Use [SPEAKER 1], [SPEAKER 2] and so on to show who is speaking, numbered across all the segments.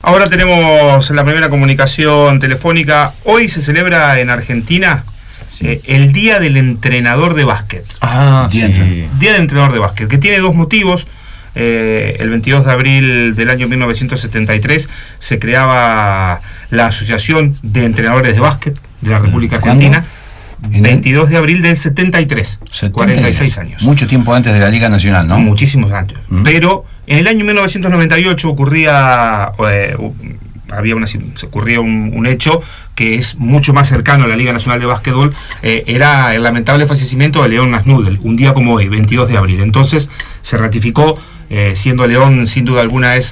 [SPEAKER 1] Ahora tenemos la primera comunicación telefónica. Hoy se celebra en Argentina el Día del Entrenador de Básquet.
[SPEAKER 2] Día
[SPEAKER 1] del Entrenador de Básquet, que tiene dos motivos. El 22 de abril del año 1973 se creaba la Asociación de Entrenadores de Básquet de la República Argentina. 22 de abril del 73, 46 años.
[SPEAKER 2] Mucho tiempo antes de la Liga Nacional, ¿no?
[SPEAKER 1] Muchísimos años. Pero en el año 1998 ocurría un hecho que es mucho más cercano a la Liga Nacional de Básquetbol. Era el lamentable fallecimiento de León Masnudel, un día como hoy, 22 de abril. Entonces se ratificó, siendo León sin duda alguna es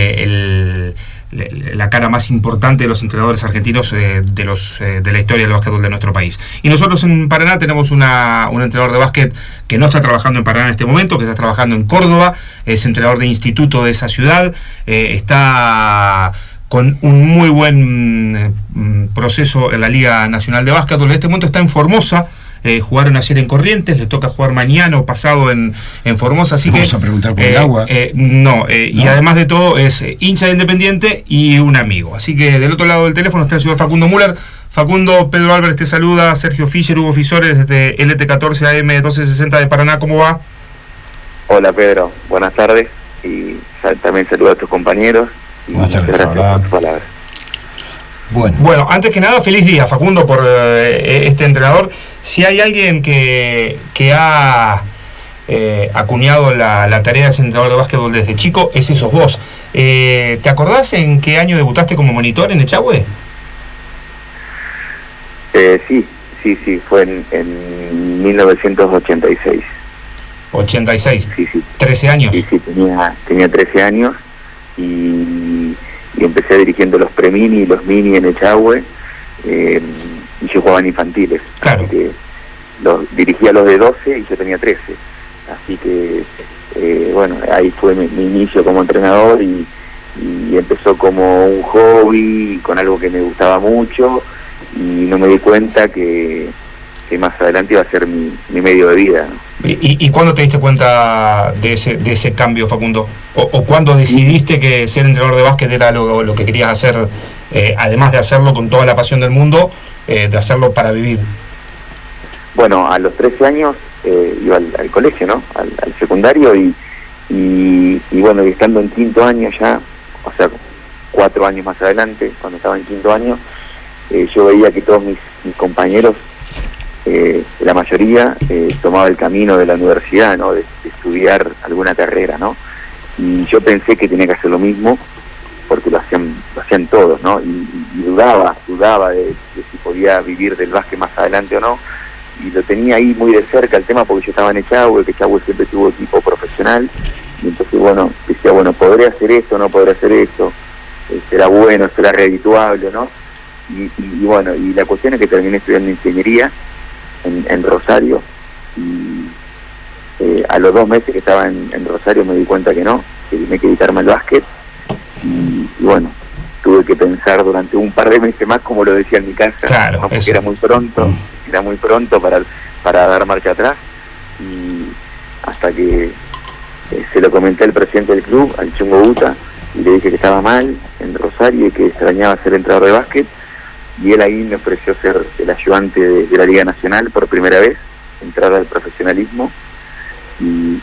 [SPEAKER 1] la cara más importante de los entrenadores argentinos de la historia del básquetbol de nuestro país. Y nosotros en Paraná tenemos un entrenador de básquet que no está trabajando en Paraná en este momento, que está trabajando en Córdoba, es entrenador de instituto de esa ciudad, está con un muy buen proceso en la Liga Nacional de Básquetbol. En este momento está en Formosa. Jugaron ayer en Corrientes, les toca jugar mañana o pasado en Formosa, así que...
[SPEAKER 2] ¿Vamos a preguntar por el agua?
[SPEAKER 1] No, y además de todo es hincha de Independiente y un amigo. Así que del otro lado del teléfono está el señor Facundo Müller. Facundo, Pedro Álvarez te saluda, Sergio Fischer, Hugo Fisores desde LT14 AM 1260 de Paraná, ¿cómo va?
[SPEAKER 3] Hola Pedro, buenas tardes, y también saludo a tus compañeros.
[SPEAKER 2] Buenas tardes,
[SPEAKER 3] gracias por tus palabras.
[SPEAKER 1] Bueno, antes que nada, feliz día, Facundo, por este entrenador. Si hay alguien que ha acuñado la tarea de ser entrenador de básquetbol desde chico, ese sos vos. ¿Te acordás en qué año debutaste como monitor en Echagüe?
[SPEAKER 3] Sí, fue en 1986.
[SPEAKER 1] 86,
[SPEAKER 3] sí.
[SPEAKER 1] 13 años.
[SPEAKER 3] Sí, tenía 13 años y empecé dirigiendo los pre-mini y los mini en Echagüe, y yo jugaba en infantiles.
[SPEAKER 1] Claro.
[SPEAKER 3] Así que dirigía los de 12 y yo tenía 13. Así que, ahí fue mi inicio como entrenador y empezó como un hobby, con algo que me gustaba mucho, y no me di cuenta que más adelante iba a ser mi medio de vida, ¿no?
[SPEAKER 1] ¿Y cuándo te diste cuenta de ese cambio, Facundo? ¿O cuándo decidiste que ser entrenador de básquet era lo que querías hacer, además de hacerlo con toda la pasión del mundo, de hacerlo para vivir?
[SPEAKER 3] Bueno, a los 13 años iba al colegio, ¿no? Al secundario y bueno, y estando en quinto año ya, o sea, 4 años más adelante, cuando estaba en quinto año, yo veía que todos mis compañeros, la mayoría tomaba el camino de la universidad, ¿no? De estudiar alguna carrera, ¿no? Y yo pensé que tenía que hacer lo mismo, porque lo hacían todos, ¿no? Y dudaba de si podía vivir del básquet más adelante o no, y lo tenía ahí muy de cerca el tema, porque yo estaba en Echagüe, que Echagüe siempre tuvo equipo profesional, y entonces, decía, ¿podré hacer esto o no podré hacer esto? ¿Será bueno, será redituable, no? Y la cuestión es que terminé estudiando ingeniería en Rosario, y a los 2 meses que estaba en Rosario me di cuenta que no, que tenía que dedicarme al básquet, y tuve que pensar durante un par de meses más, como lo decía en mi casa,
[SPEAKER 1] claro,
[SPEAKER 3] ¿no? Porque era muy pronto para dar marcha atrás, y hasta que se lo comenté al presidente del club, al Chungo Buta, y le dije que estaba mal en Rosario y que extrañaba ser entrenador de básquet, y él ahí me ofreció ser el ayudante de la Liga Nacional por primera vez, entrar al profesionalismo, y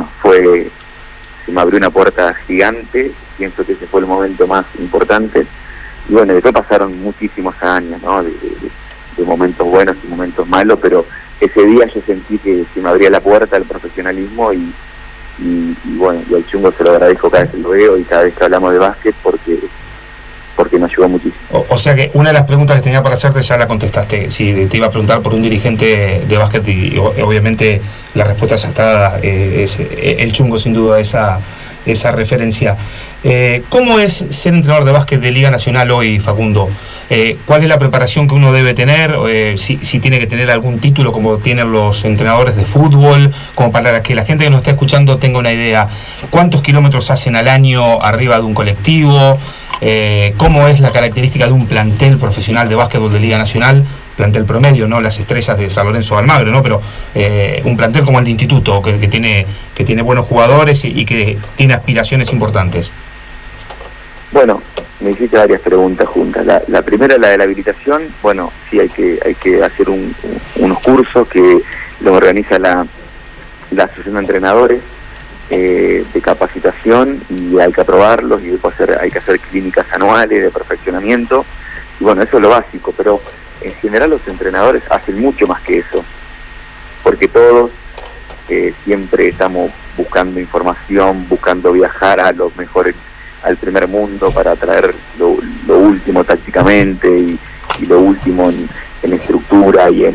[SPEAKER 3] se me abrió una puerta gigante. Pienso que ese fue el momento más importante, y después pasaron muchísimos años, ¿no? de momentos buenos y momentos malos, pero ese día yo sentí que se me abría la puerta al profesionalismo, y al Chungo se lo agradezco cada vez que lo veo y cada vez que hablamos de básquet, porque me ayudó muchísimo.
[SPEAKER 1] O sea que una de las preguntas que tenía para hacerte ya la contestaste. Si te iba a preguntar por un dirigente de básquet, y obviamente la respuesta ya está dada, es el Chungo, sin duda, esa referencia. ¿Cómo es ser entrenador de básquet de Liga Nacional hoy, Facundo? ¿Cuál es la preparación que uno debe tener? Si tiene que tener algún título como tienen los entrenadores de fútbol, como para que la gente que nos está escuchando tenga una idea. ¿Cuántos kilómetros hacen al año arriba de un colectivo? ¿Cómo es la característica de un plantel profesional de básquetbol de Liga Nacional? Plantel promedio, no las estrellas de San Lorenzo o Almagro, ¿no? Pero un plantel como el de Instituto, que tiene buenos jugadores y que tiene aspiraciones importantes.
[SPEAKER 3] Bueno, me hiciste varias preguntas juntas. La primera, la de la habilitación, bueno, sí hay que hacer unos cursos que los organiza la Asociación de Entrenadores de capacitación, y hay que aprobarlos, y después hay que hacer clínicas anuales de perfeccionamiento, y bueno, eso es lo básico, pero en general los entrenadores hacen mucho más que eso, porque todos siempre estamos buscando información, buscando viajar a los mejores, al primer mundo, para traer lo último tácticamente y lo último en estructura y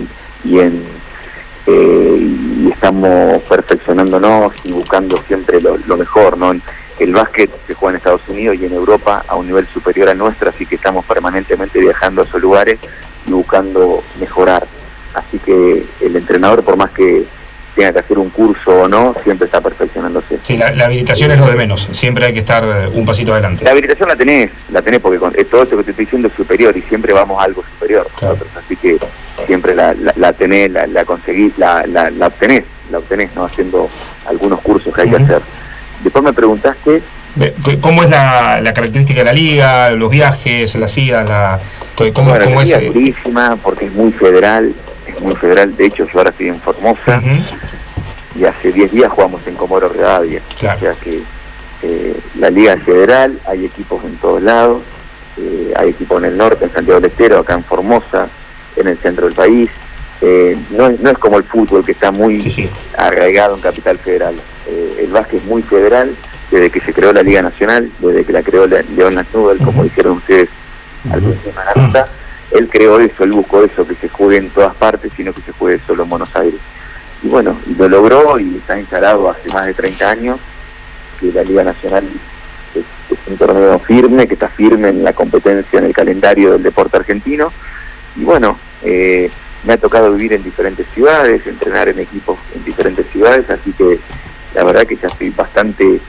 [SPEAKER 3] estamos perfeccionándonos y buscando siempre lo mejor, ¿no? El básquet se juega en Estados Unidos y en Europa a un nivel superior al nuestro, así que estamos permanentemente viajando a esos lugares y buscando mejorar. Así que el entrenador, por más que tenga que hacer un curso o no, siempre está perfeccionándose.
[SPEAKER 1] Sí, la habilitación es lo de menos, siempre hay que estar un pasito adelante.
[SPEAKER 3] La habilitación la tenés porque todo esto que te estoy diciendo es superior, y siempre vamos a algo superior nosotros, así que siempre la tenés, la conseguís, la obtenés, ¿no? Haciendo algunos cursos que hay que hacer. Después me preguntaste
[SPEAKER 1] ¿cómo es la característica de la liga, los viajes, las idas, cómo
[SPEAKER 3] la
[SPEAKER 1] es?
[SPEAKER 3] liga es durísima porque es muy federal, de hecho yo ahora estoy en Formosa, y hace 10 días jugamos en Comodoro Rivadavia,
[SPEAKER 1] claro.
[SPEAKER 3] O sea que la liga es federal, hay equipos en todos lados, hay equipos en el norte, en Santiago del Estero, acá en Formosa, en el centro del país. No es como el fútbol, que está muy arraigado en Capital Federal. El básquet es muy federal desde que se creó la Liga Nacional, desde que la creó León Laznudel, como dijeron ustedes al principio de la nota. Él creó eso, él buscó eso, que se juegue en todas partes, sino que se juegue solo en Buenos Aires. Y bueno, lo logró, y está instalado hace más de 30 años, que la Liga Nacional es un torneo firme, que está firme en la competencia, en el calendario del deporte argentino. Y bueno, me ha tocado vivir en diferentes ciudades, entrenar en equipos en diferentes ciudades, así que la verdad que ya estoy bastante,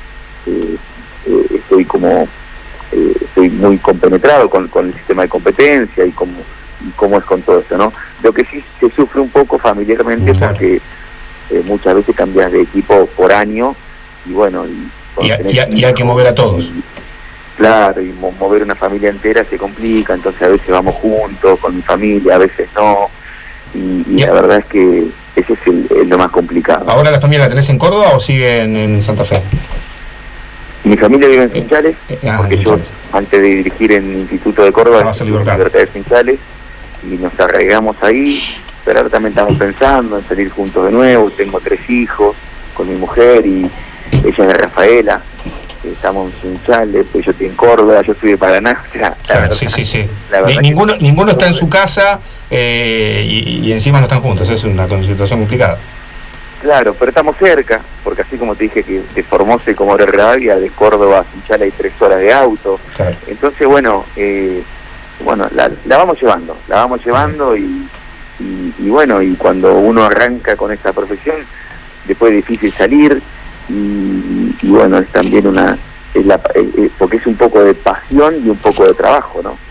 [SPEAKER 3] estoy muy compenetrado con el sistema de competencia y cómo es con todo esto, ¿no? Lo que sí se sufre un poco familiarmente, porque muchas veces cambias de equipo por año, y bueno,
[SPEAKER 1] y hay que mover a todos.
[SPEAKER 3] Claro, y mover una familia entera se complica, entonces a veces vamos juntos con mi familia, a veces no, y la verdad es que ese es lo más complicado.
[SPEAKER 1] ¿Ahora la familia la tenés en Córdoba o sigue en Santa Fe?
[SPEAKER 3] Mi familia vive en Sunchales, porque yo antes de dirigir en el Instituto de Córdoba, en Libertad de Sunchales, y nos arraigamos ahí, pero ahora también estamos pensando en salir juntos de nuevo. Tengo 3 hijos con mi mujer, y ella es de Rafaela, estamos en Sunchales, pues yo estoy en Córdoba, yo soy de Paraná, o sea,
[SPEAKER 1] claro, sí. Ninguno está en su casa, y encima no están juntos, es una situación complicada.
[SPEAKER 3] Claro, pero estamos cerca, porque así como te dije que de Formosa y Comodoro Rivadavia, de Córdoba a Sunchales hay 3 horas de auto. Claro. Entonces, bueno, la vamos llevando, y bueno, y cuando uno arranca con esta profesión, después es difícil salir, y bueno, es también porque es un poco de pasión y un poco de trabajo, ¿no?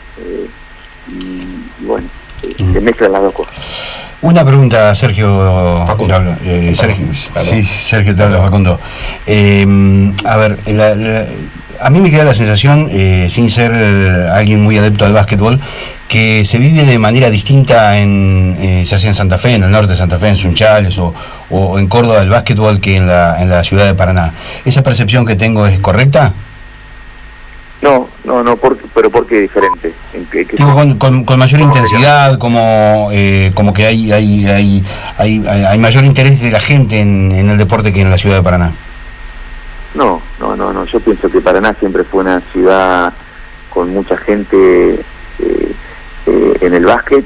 [SPEAKER 3] Y bueno, se mezclan las dos cosas.
[SPEAKER 2] Una pregunta, Sergio.
[SPEAKER 1] Facundo.
[SPEAKER 2] Sergio te habla, Facundo. A ver, a mí me queda la sensación, sin ser alguien muy adepto al básquetbol, que se vive de manera distinta ya sea en Santa Fe, en el norte de Santa Fe, en Sunchales o en Córdoba, el básquetbol, que en la ciudad de Paraná. ¿Esa percepción que tengo es correcta?
[SPEAKER 3] No, pero ¿por qué diferente?
[SPEAKER 2] Digo, con mayor intensidad, como que hay mayor interés de la gente en el deporte que en la ciudad de Paraná.
[SPEAKER 3] No, yo pienso que Paraná siempre fue una ciudad con mucha gente en el básquet,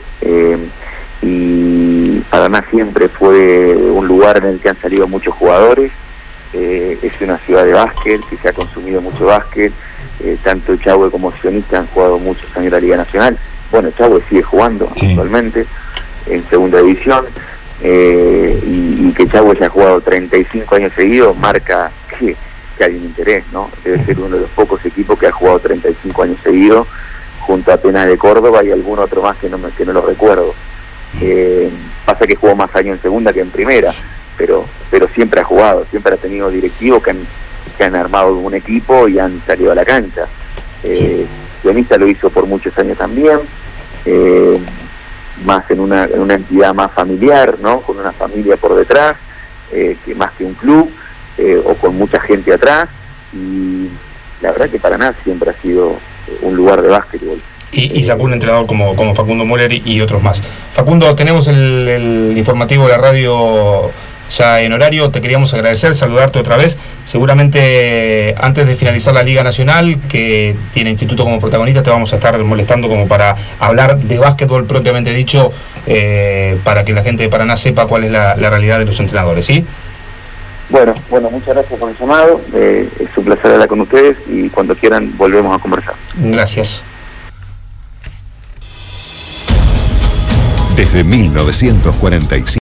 [SPEAKER 3] y Paraná siempre fue un lugar en el que han salido muchos jugadores. Es una ciudad de básquet, que se ha consumido mucho básquet. Tanto Chahue como Sionista han jugado muchos años en la Liga Nacional. Bueno, Chahue sigue jugando actualmente en segunda división, y que Chahue ya ha jugado 35 años seguidos marca que hay un interés, ¿no? Debe ser uno de los pocos equipos que ha jugado 35 años seguidos, junto a Atenas de Córdoba y algún otro más que no lo recuerdo. Pasa que jugó más años en segunda que en primera, pero siempre ha jugado, siempre ha tenido directivos que han armado un equipo y han salido a la cancha. Guionista lo hizo por muchos años también, más en una entidad más familiar, ¿no? Con una familia por detrás, que más que un club, o con mucha gente atrás, y la verdad que Paraná siempre ha sido un lugar de básquetbol.
[SPEAKER 1] Y sacó un entrenador como Facundo Müller y otros más. Facundo, tenemos el informativo de la radio ya en horario. Te queríamos agradecer, saludarte otra vez. Seguramente antes de finalizar la Liga Nacional, que tiene Instituto como protagonista, te vamos a estar molestando como para hablar de básquetbol propiamente dicho, para que la gente de Paraná sepa cuál es la realidad de los entrenadores, ¿sí?
[SPEAKER 3] Bueno, muchas gracias por el llamado. Es un placer hablar con ustedes y cuando quieran volvemos a conversar.
[SPEAKER 1] Gracias.
[SPEAKER 4] Desde 1945